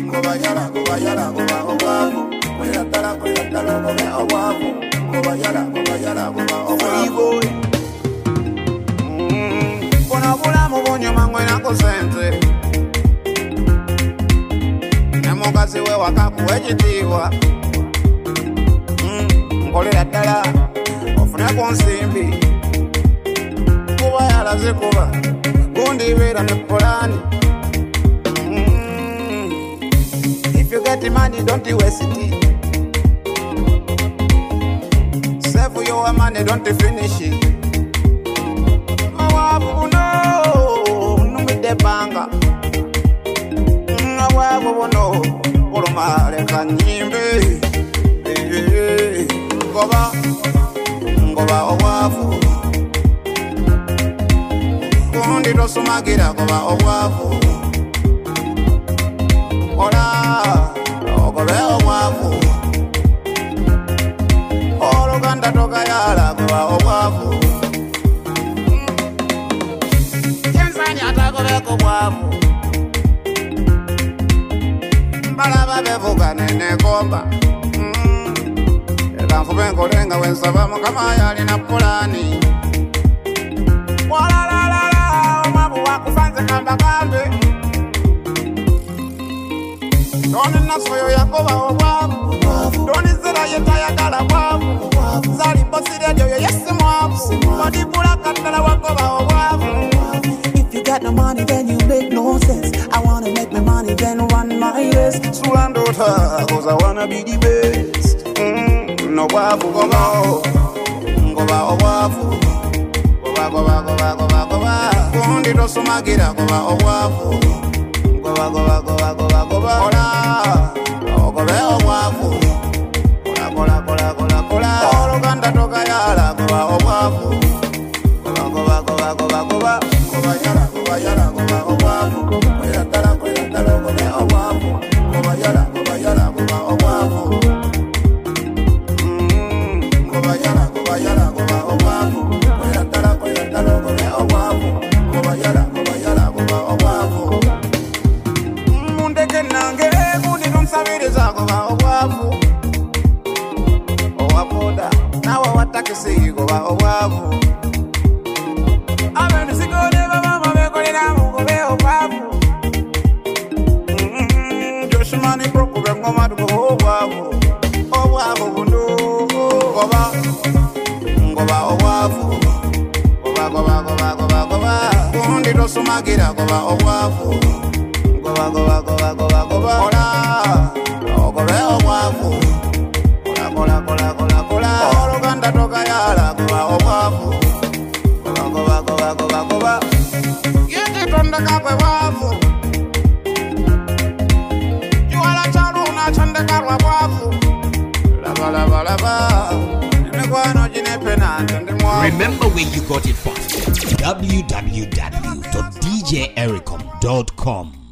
Gobayala, gobayala, goba obwavu. Kweratala, kweratala, goba obwavu. Gobayala, gobayala, goba obwavu. Kuna bulamu bunyuma ngwena kusente. Nemukazi we wakakuwa ekitiibwa. Nkolera ddala ofune ku nsimbi. Kuba yalaze kuba gundi beera ne pulaani. If you get the money, don't you waste it. Save your money, don't you finish it. Mawabu no, numi de banga. Mawabu no, urumare kanyimbe. Goba, goba owafu. Kundi dosumagira goba owafu. Ola, ogobe owafu. Oluganda toka yala goba owafu. Kensani atagobe owafu. Mbalaba bevuga nene komba. Ekanfube nkolenga wensaba mukama yali na pulani. Wala la la la, omabu wakufanze kamba kambe. Doni nasoyo yakoba obwavu. Doni zera yetayagala bwavu. Zali posire joyo yesi mwavu. Madibula katala wakoba obwavu. If you got no money, then you make no sense. I wanna make my money, then run my race. Surandota, cause I wanna be the best. No wavu goba, goba obwavu. Goba goba goba goba goba. Kundi dosumagira goba obwavu. Goba goba goba goba goba. Ola, ogobe obwavu. Kola kola kola kola kola. Oluganda toka yala goba obwavu. Goba goba goba goba goba. Goba yala goba yala goba obwavu. Kweratala kweratala gobe obwavu. Goba yala goba obwavu. Goba yala goba obwavu. Kweratala kweratala gobe obwavu. Goba yala goba obwavu. Mundeke nange kundi nomsabiriza goba obwavu. Owaboda nawe watakisi goba obwavu. Abe misigone baba bekolera mugobe obwavu. Joshimani prokube ngoma dugo obwavu. Obwavu bundu goba goba obwavu. Goba goba goba goba goba. Kundi dosumagira goba obwavu. Goba goba goba goba goba. Ola, ogobe obwavu. Kola kola kola kola kola. Oluganda toka yala goba obwavu. Goba goba goba goba goba. Yeke tonda kakwe bwavu. Juwala charuna chande karwa bwavu. Lava lava lava. Nemekwano jinepe na chande mwavu. Remember where you got it from. www.djericom.com